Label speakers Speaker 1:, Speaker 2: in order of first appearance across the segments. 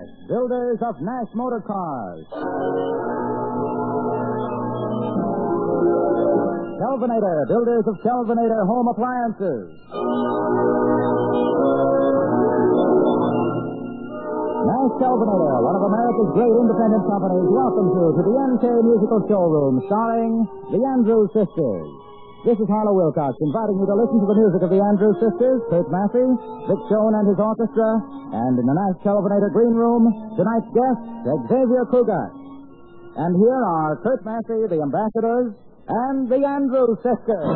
Speaker 1: builders of Nash Motor Cars. Kelvinator, builders of Kelvinator Home Appliances. Nash Kelvinator, one of America's great independent companies, welcomes you to the NK Musical Showroom, starring the Andrews Sisters. This is Harlow Wilcox, inviting you to listen to the music of the Andrews Sisters, Kurt Massey, Vic Schoen and his orchestra, and in the Nash Kelvinator Green Room, tonight's guest, Xavier Cugat. And here are Kurt Massey, the Ambassadors, and the Andrews Sisters.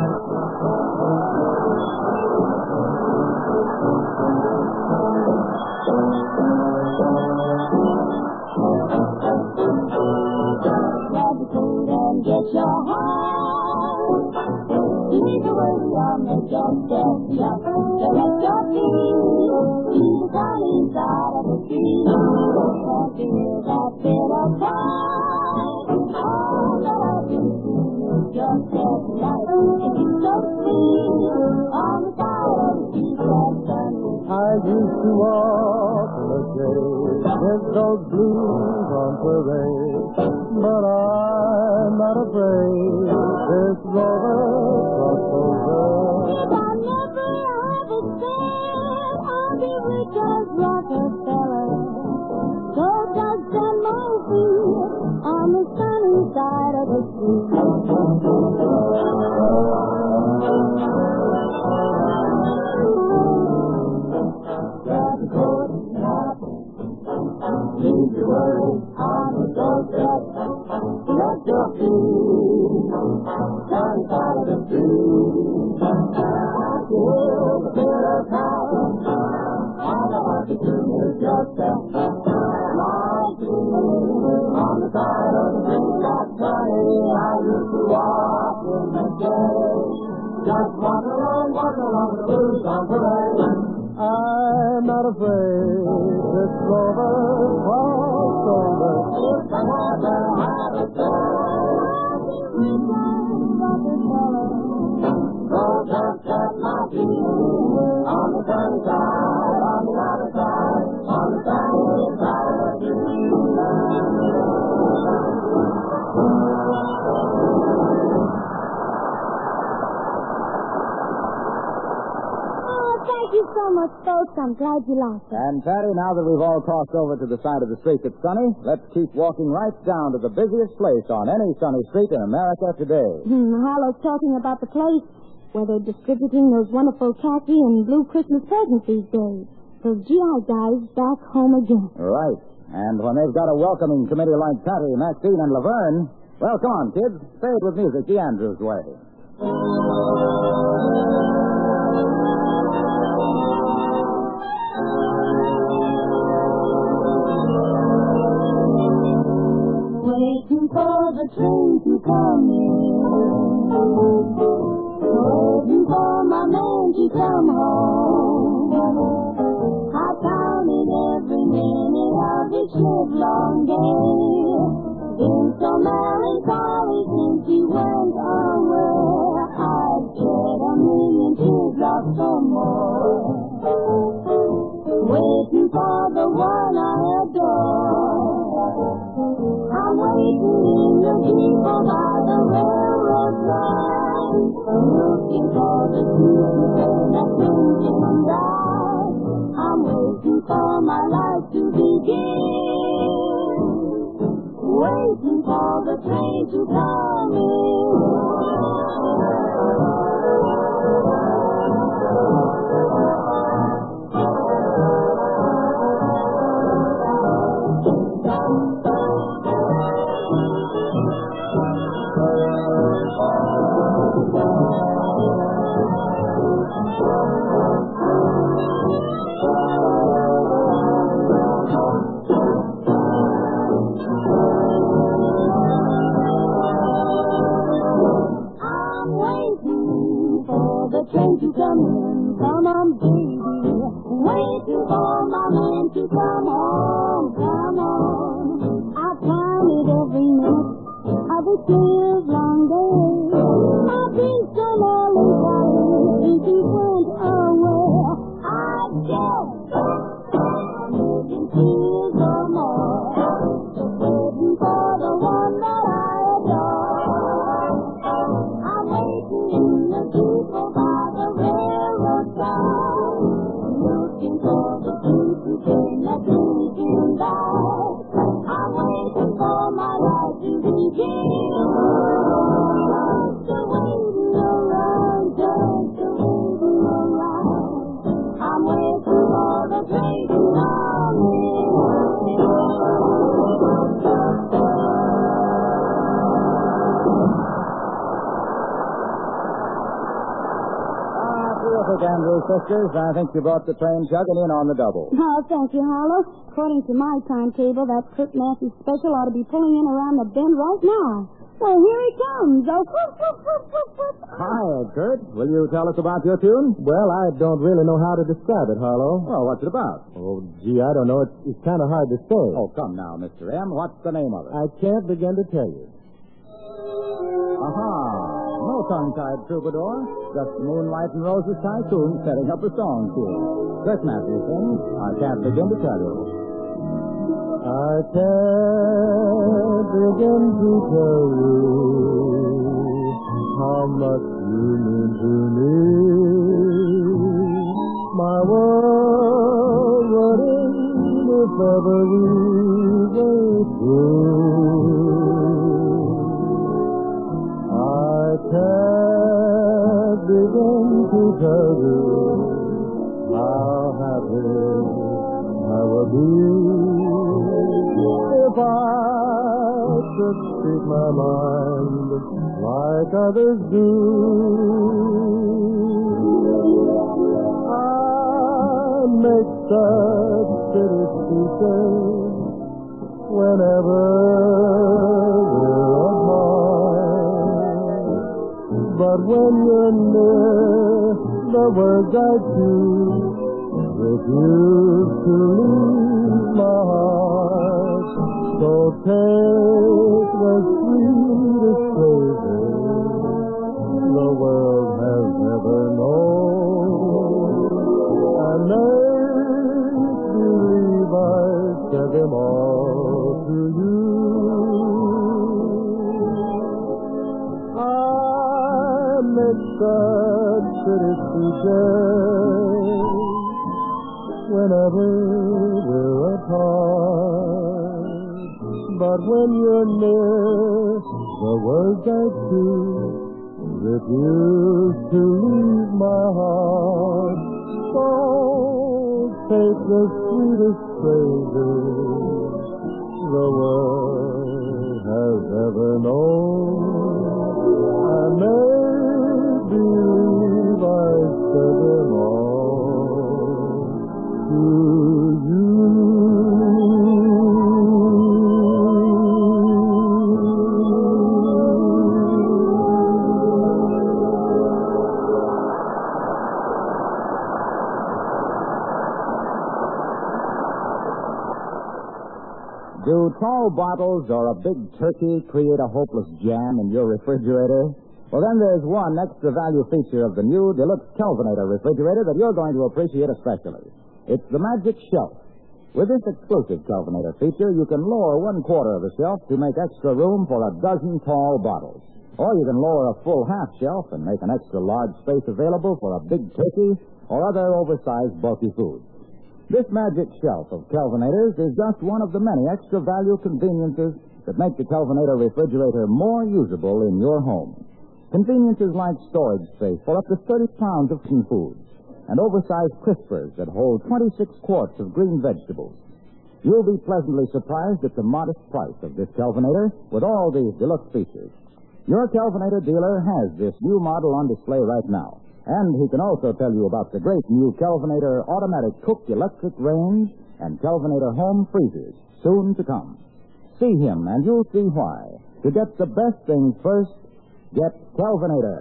Speaker 2: Grab the coat and get your heart. Lead the way on the doorstep, just select your feet. See the sunny side of the street. And feel that bit of pride. All that I can see is just that light. It is so sweet. On the side of the street that's sunny.
Speaker 3: I used to walk the street with those blues on parade, but I'm not afraid. This rover crossed over.
Speaker 2: If I never have a cent, I'll be rich as Rockefeller. So just send my feet on the sunny side of the street. Grab the coat and hat, leave your worries on the doorstep. Let your feet sunny side of the street. I feel the bit of power. All I want to do is just step my feet on the side of the street that's sunny. I used to walk in the day, just walk along the blues on parade.
Speaker 3: I'm not afraid. This rover crossed over.
Speaker 2: If I never have a cent, I'll be rich as Rockefeller. So just set my feet on the sunny side, on the other side, on the sunny side of the street. Thank you so much, folks. I'm glad you liked it.
Speaker 1: And, Patty, now that we've all crossed over to the side of the street that's sunny, let's keep walking right down to the busiest place on any sunny street in America today.
Speaker 2: Harlow's talking about the place where they're distributing those wonderful khaki and blue Christmas presents these days. Those GI guys back home again.
Speaker 1: Right. And when they've got a welcoming committee like Patty, Maxine, and Laverne, well, come on, kids. Say it with music the Andrews way.
Speaker 2: Waiting for the train to come in. Waiting for my man to come home. I counted every minute of this livelong day. Been so melancholy since he went away. I'd shed a million teardrops or more. Waiting for the one I adore. I'm waiting in the depot by the railroad line, looking for the train that brings him back. I'm waiting for my life to begin, waiting for the train to come in. Train to come in, come on, baby. Waiting for my man to come home, come on. I counted every minute of this livelong day. I've been so melancholy since he went away. I guess million tears on side, looking for the future train that's taking back. I'm waiting for my life to begin. Just a waiting around, just a waiting around. I'm waiting for the train to come in.
Speaker 1: Terrific, Andrews sisters. I think you brought the train chugging in on the double.
Speaker 4: Oh, thank you, Harlow. According to my timetable, that Kurt Massey special ought to be pulling in around the bend right now. Well, here he comes. Oh, whoop, whoop, whoop, whoop, whoop.
Speaker 1: Hi, Kurt. Will you tell us about your tune?
Speaker 3: Well, I don't really know how to describe it, Harlow.
Speaker 1: Well, what's it about?
Speaker 3: Oh, gee, I don't know. It's kind of hard to say.
Speaker 1: Oh, come now, Mr. M. What's the name of it?
Speaker 3: I can't begin to tell you.
Speaker 1: Aha. No tongue-tied troubadour. Just Moonlight and Roses tycoon setting up a song tune. Kurt Massey sings, I can't begin to tell you.
Speaker 3: I can't begin to tell you how much you mean to me. My world would end if ever we were through. I can't begin to tell you how happy I will be if I could speak my mind like others do. I make such pretty speeches whenever we're apart, but when you're near, the words I choose refuse to leave my heart. So take the sweetest phrases the world has ever known, and make believe I said them all to you. I make such pretty speeches whenever we're apart, but when you're near, the words I choose refuse to leave my heart. So take the sweetest phrases the world has ever known, and make believe I said them all to you.
Speaker 1: Do tall bottles or a big turkey create a hopeless jam in your refrigerator? Well, then there's one extra value feature of the new Deluxe Kelvinator refrigerator that you're going to appreciate especially. It's the Magic Shelf. With this exclusive Kelvinator feature, you can lower 1/4 of the shelf to make extra room for a dozen tall bottles. Or you can lower a full half shelf and make an extra large space available for a big turkey or other oversized bulky foods. This Magic Shelf of Kelvinators is just one of the many extra value conveniences that make the Kelvinator refrigerator more usable in your home. Conveniences like storage space for up to 30 pounds of clean foods and oversized crispers that hold 26 quarts of green vegetables. You'll be pleasantly surprised at the modest price of this Kelvinator with all these deluxe features. Your Kelvinator dealer has this new model on display right now. And he can also tell you about the great new Kelvinator automatic cook electric range and Kelvinator home freezers soon to come. See him and you'll see why. To get the best things first, get Kelvinator.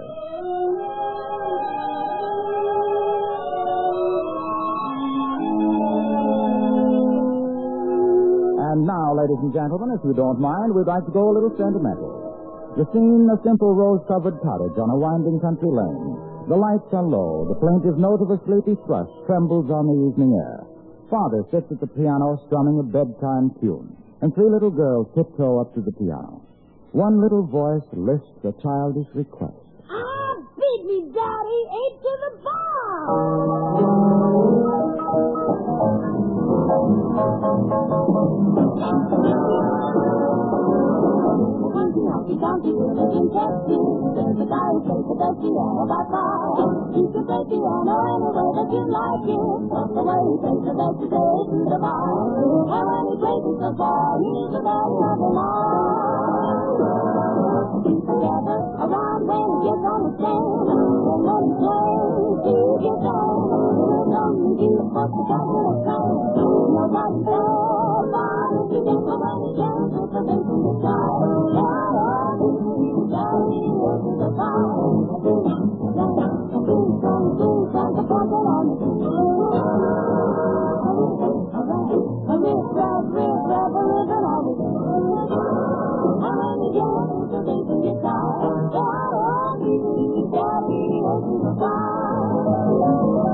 Speaker 1: And now, ladies and gentlemen, if you don't mind, we'd like to go a little sentimental. The scene, a simple rose-covered cottage on a winding country lane. The lights are low. The plaintive note of a sleepy thrush trembles on the evening air. Father sits at the piano strumming a bedtime tune, and 3 little girls tiptoe up to the piano. One little voice lisps a childish request.
Speaker 4: Ah, beat me, Daddy. 8 to the bar.
Speaker 2: they can catch you. There's a guy who plays the best piano by far. He can play piano any way that you like it. But the way he plays the best is to the bar. And when he plays it so far, he's the best of them all. Together around when he gets on the stand. And when he plays, he gets on. There's only you but the captain of time. Nobody's there, but if you get so many chances with the bass and guitar. Daddy is the fire. The pocket on the a rip, a ribbon on the and when you get with the bass and guitar. Daddy is the fire.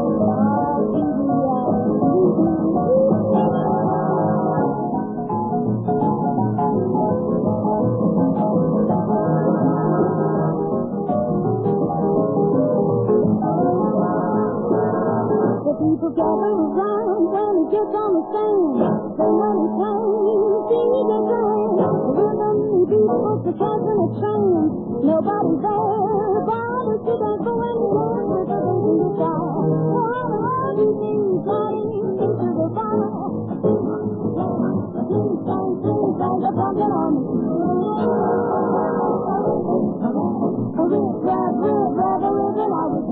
Speaker 2: People gather around when he gets on the stand. So when he plays, he gets on. The rhythm he beats puts the cats in a train. Nobody's there, bothers to dance, but when he lands with the bass and guitar. Oh, he sings, sliding into the bar. Sing, sang, the pumpkin on me. Rip, a ribbon on me.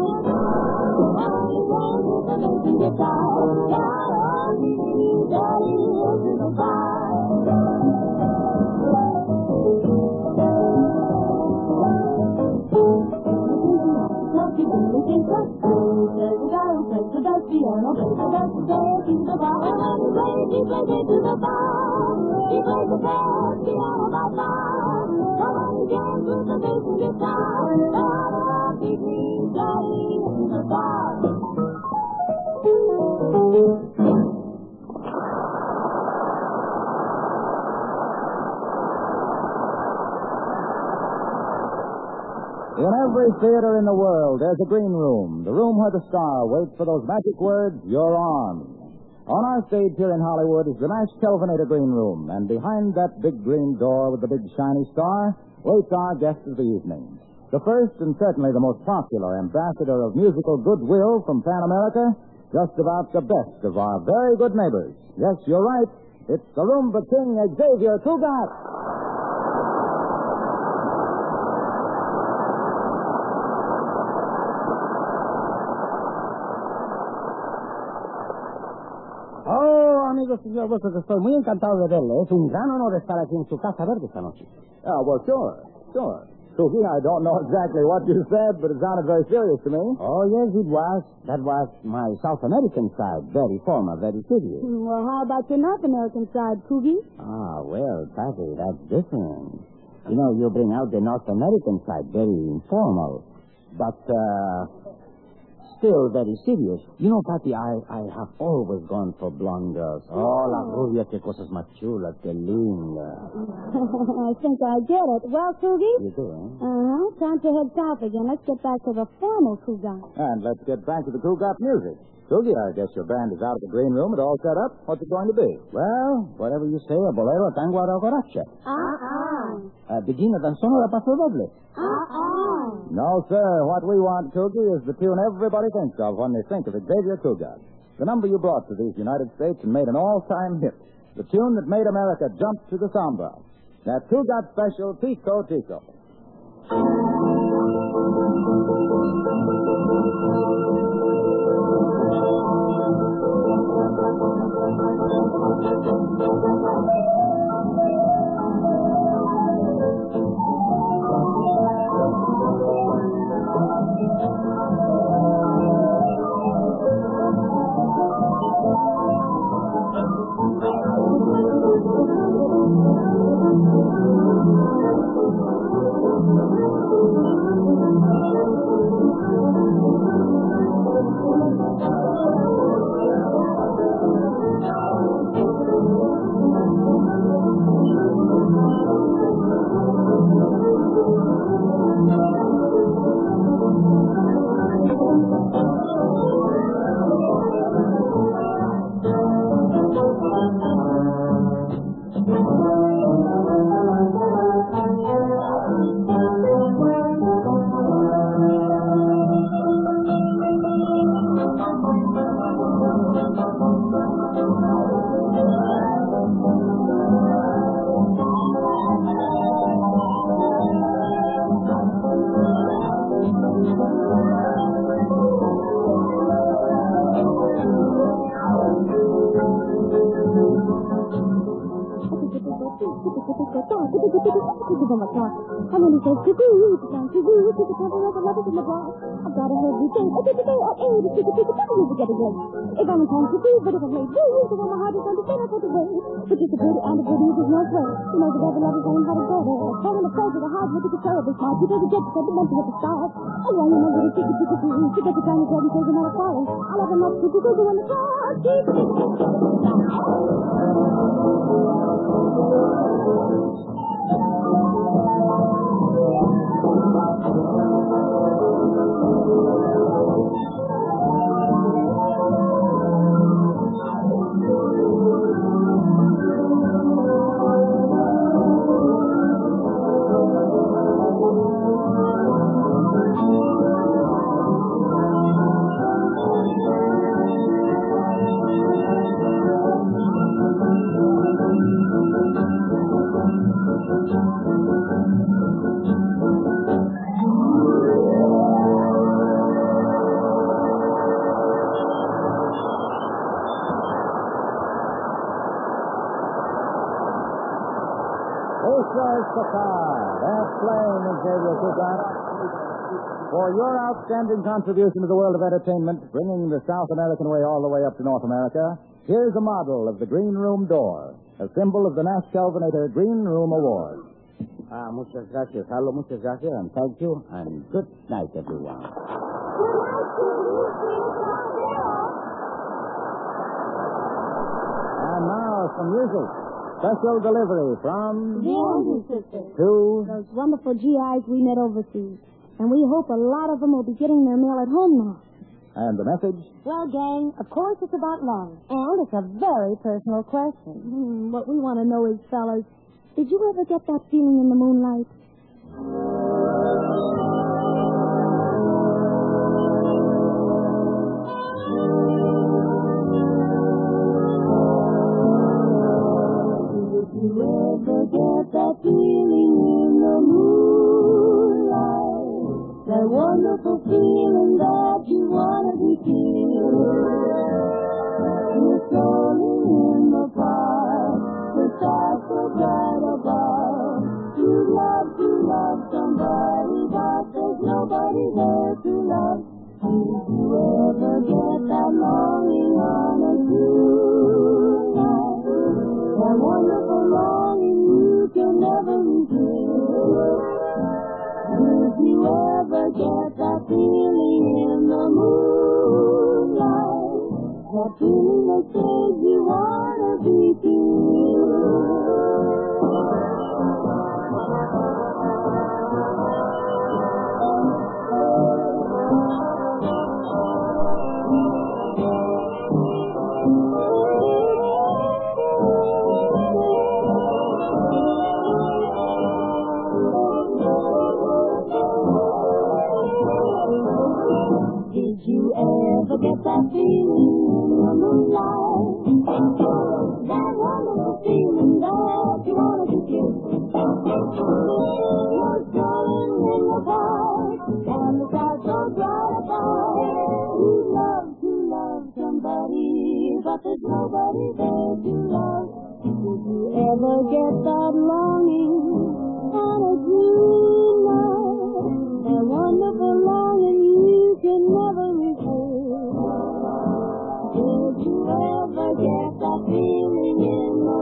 Speaker 1: In every theater in the world, there's a green room, the room where the star waits for those magic words, "You're on." On our stage here in Hollywood is the Nash Kelvinator Green Room, and behind that big green door with the big shiny star waits our guest of the evening. The first and certainly the most popular ambassador of musical goodwill from Pan America, just about the best of our very good neighbors. Yes, you're right. It's the Roomba King, Xavier Cugat.
Speaker 5: Amigos y yo, estoy muy encantado de verle. Es un gran honor estar aquí en su casa verde esta noche.
Speaker 1: Oh, well, sure. Cookie, I don't know exactly what you said, but it sounded very serious to me.
Speaker 5: Oh, yes, it was. That was my South American side. Very formal, very serious.
Speaker 4: Well, how about your North American side, Coogie?
Speaker 5: Ah, well, Patty, that's different. You know, you bring out the North American side, very informal. But, still very serious. You know, Patty, I have always gone for blonde girls. Oh, la rubia, qué cosas más chulas, qué linda.
Speaker 4: I think I get it. Well, Coogie?
Speaker 5: You do, eh?
Speaker 4: Uh-huh. Time to head south again. Let's get back to the formal Cugat.
Speaker 1: And let's get back to the Cugat music. Coogie, I guess your band is out of the green room and all set up. What's it going to be?
Speaker 5: Well, whatever you say, a bolero, a tango, a guaracha. Begin a danzón o paso doble.
Speaker 1: No, sir. What we want, Coogie, is the tune everybody thinks of when they think of Xavier Cugat. The number you brought to these United States and made an all-time hit. The tune that made America jump to the samba. That Cugat special, Tico Tico.
Speaker 4: And then he says, cuckoo, you took a couple of letters in the bar. I've got a heavy day. You're getting late. If I'm in time to do, but if I'm late, you the one my heart is understand I put away. But just a good and a good is no play. You know, the devil loves saying how to go there. Calling the pleasure, the hard look at the terrible smart. You don't get the sentimental at the start. And while you know that it's you get the time to tell me you're not a follow. I'll have enough to go in the car.
Speaker 1: For your outstanding contribution to the world of entertainment, bringing the South American way all the way up to North America, here's a model of the Green Room Door, a symbol of the Nash Kelvinator Green Room Award.
Speaker 5: Muchas gracias, Harlow. Muchas gracias, and thank you, and good night, everyone.
Speaker 1: And now, some music. Special delivery from...
Speaker 4: The Andrews Sisters.
Speaker 1: To...
Speaker 4: Those wonderful GIs we met overseas. And we hope a lot of them will be getting their mail at home now.
Speaker 1: And the message?
Speaker 4: Well, gang, of course it's about love. And it's a very personal question. What we want to know is, fellas, did you ever get that feeling in the moonlight?
Speaker 2: Did you ever get that feeling in the moonlight? That wonderful feeling that you want to be killed. You're strolling in the park, the stars so bright above. You love somebody, but there's nobody there to love. Did you ever get that longing on a June night? That wonderful longing you can never resist. Did you ever get that feeling in the moonlight? That feeling that says you want to be killed. Did you ever get that feeling in the moonlight? That wonderful feeling that you want to be killed. You're strolling in the park, and the stars so bright above. You love somebody, but there's nobody there to love. Did you ever get that longing on a June night? That wonderful longing you can never resist. Did you ever get that feeling in the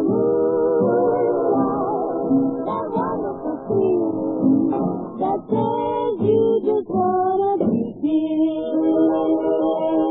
Speaker 2: moonlight? That wonderful feeling that says you just wanna be killed.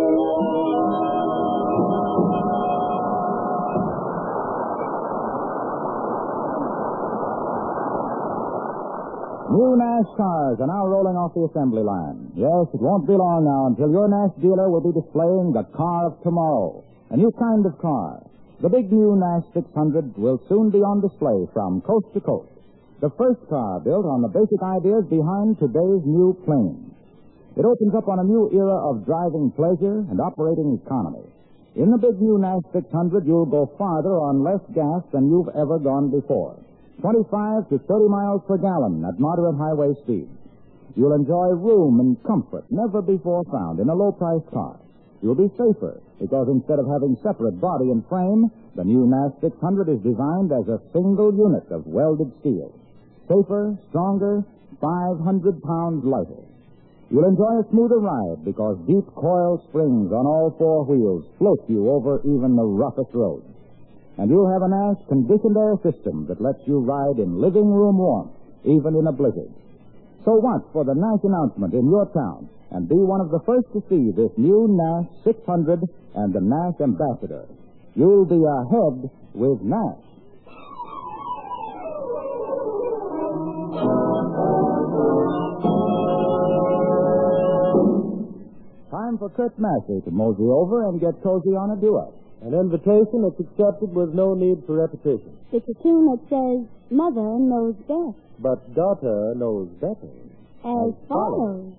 Speaker 1: New Nash cars are now rolling off the assembly line. Yes, it won't be long now until your Nash dealer will be displaying the car of tomorrow. A new kind of car. The big new Nash 600 will soon be on display from coast to coast. The first car built on the basic ideas behind today's new planes. It opens up on a new era of driving pleasure and operating economy. In the big new Nash 600, you'll go farther on less gas than you've ever gone before. 25 to 30 miles per gallon at moderate highway speed. You'll enjoy room and comfort never before found in a low-priced car. You'll be safer because instead of having separate body and frame, The new NAS 600 is designed as a single unit of welded steel. Safer, stronger, 500 pounds lighter. You'll enjoy a smoother ride because deep coil springs on all four wheels float you over even the roughest roads. And you'll have a NAS conditioned air system that lets you ride in living room warmth, even in a blizzard. So watch for the NAS announcement in your town and be one of the first to see this new NAS 600 and the NAS Ambassador. You'll be ahead with NAS. Time for Kurt Massey to mosey over and get cozy on a duet.
Speaker 3: An invitation that's accepted with no need for repetition.
Speaker 4: It's a tune that says, Mother knows best.
Speaker 3: But daughter knows better.
Speaker 4: As follows.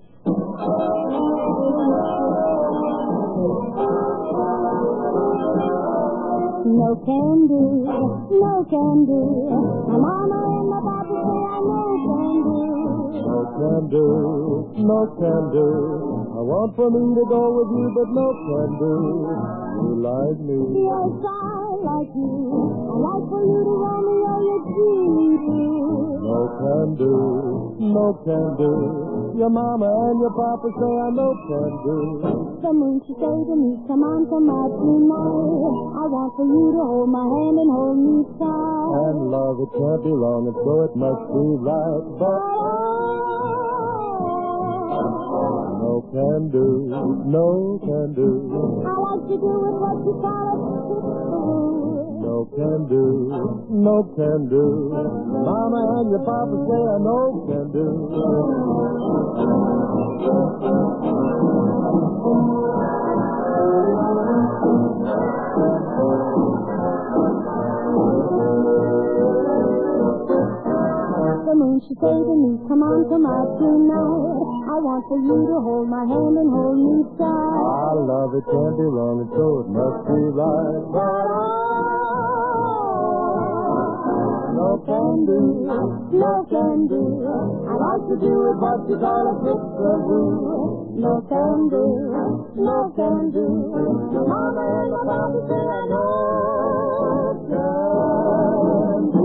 Speaker 4: No can do, no can do. My mama and my papa say I no can do.
Speaker 3: No can do, no can do. I want for me to go with you, but no can do. You like me.
Speaker 4: Yes, I like you. I like for you to roll me all your dreams.
Speaker 3: No can do, no can do. Your mama and your papa say I no can do.
Speaker 4: The moon she say to me, come on, come out tonight. I want for you to hold my hand and hold me tight.
Speaker 3: And love, it can't be wrong, and so it must be right. But no can do, no can do.
Speaker 4: I like to do it what you call it.
Speaker 3: No can do, no can do. Mama and your papa say I no can do.
Speaker 4: The moon she say to me, come on, come out tonight. I want for you to hold my hand and hold me tight.
Speaker 3: I love, it can't be wrong, and so it must be right. But no can do, no can do. I like to do it, but you call it fix-a-boo. No can do, no can do. Mama and my papa say I no can do.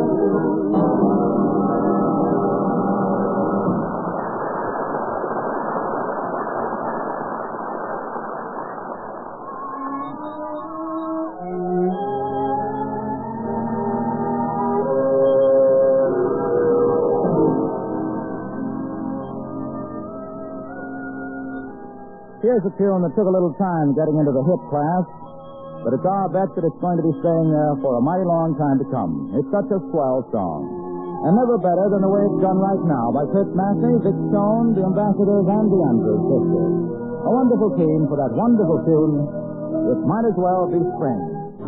Speaker 1: Here's a tune that took a little time getting into the hit class, but it's our bet that it's going to be staying there for a mighty long time to come. It's such a swell song. And never better than the way it's done right now by Kurt Massey, Vic Stone, the Ambassadors, and the Andrews Sisters. A wonderful team for that wonderful tune. It might as well be spring.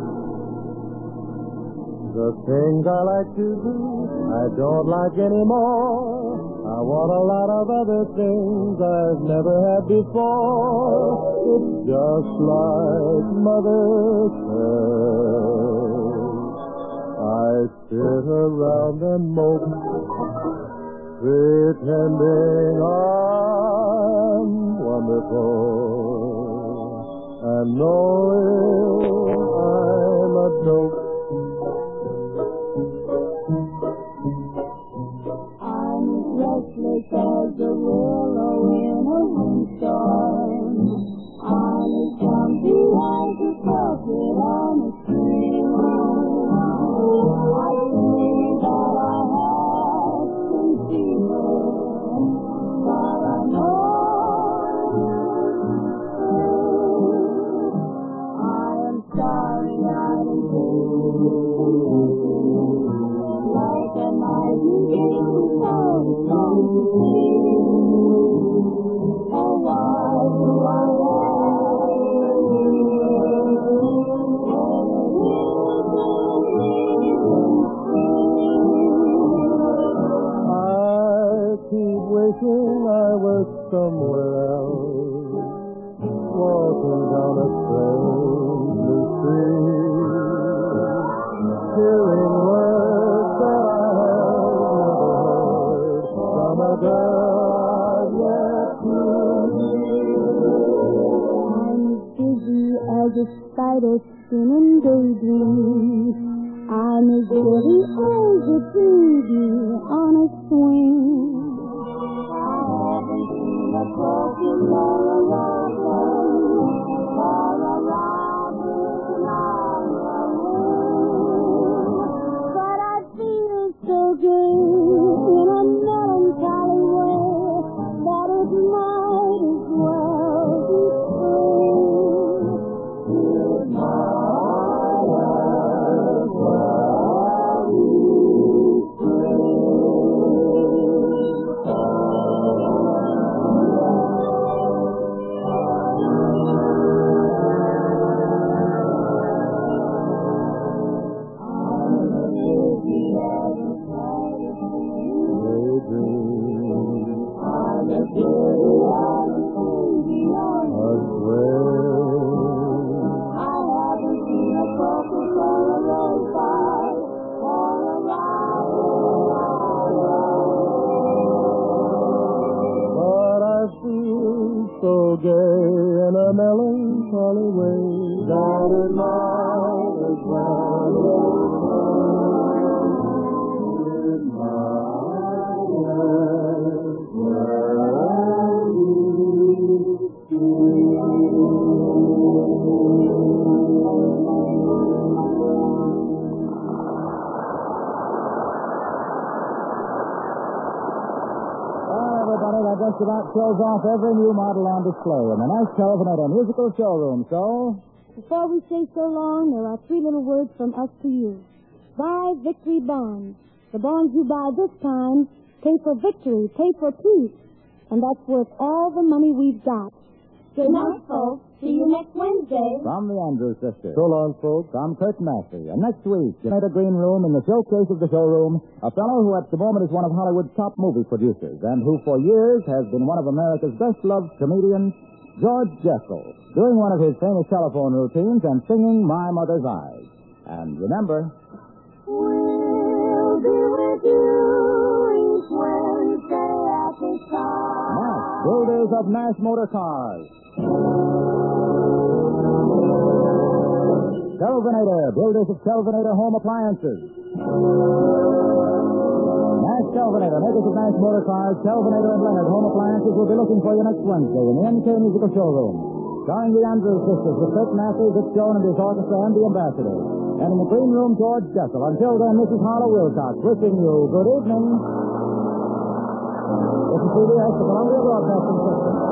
Speaker 3: The things I like to do, I don't like anymore. I want a lot of other things I've never had before. It's just like Mother says. I sit around and mope, pretending I'm wonderful, and knowing I'm a dope.
Speaker 4: Restless as a willow in a windstorm. I'm as jumpy as a puppet on a string. I think that I have some fever, but I know I am starry-eyed and blue, like a nightingale.
Speaker 3: Somewhere else, walking down a strange new street, hearing words that I have never heard from a girl I've yet to meet.
Speaker 4: I'm busy as like a spider spinning daydreams. I'm as giddy as a baby on a swing. I haven't seen a croaking or a robin or a robin on the moon. But I feel so good in a melancholy way that it might as well be true. It might as well be
Speaker 3: so gay in a melancholy way that it might as well it might as well
Speaker 1: Everybody, that just about shows off every new model on display in the nice Television musical showroom. So,
Speaker 4: before we say so long, there are 3 little words from us to you. Buy Victory Bonds. The bonds you buy this time pay for victory, pay for peace. And that's worth all the money we've got. Good night, folks. See you next Wednesday.
Speaker 1: from the Andrews sisters.
Speaker 3: So long, folks.
Speaker 1: From Kurt Massey. And next week, in the green room in the showcase of the showroom, a fellow who at the moment is one of Hollywood's top movie producers and who for years has been one of America's best-loved comedians, George Jessel, doing one of his famous telephone routines and singing My Mother's Eyes. And remember,
Speaker 4: We'll be with you each Wednesday at this time.
Speaker 1: Nash, builders of Nash Motor Cars. Kelvinator, builders of Kelvinator home appliances. Nash Kelvinator, makers of Nash Motor Cars, Kelvinator and Leonard home appliances will be looking for you next Wednesday in the NK Musical Showroom. Starring the Andrews sisters with Kurt Massey, Vic Jones and his orchestra and the ambassador. And in the green room, George Jessel. Until then, Mrs. Harlow Wilcox wishing you good evening. This is CBS, the Columbia Broadcasting System.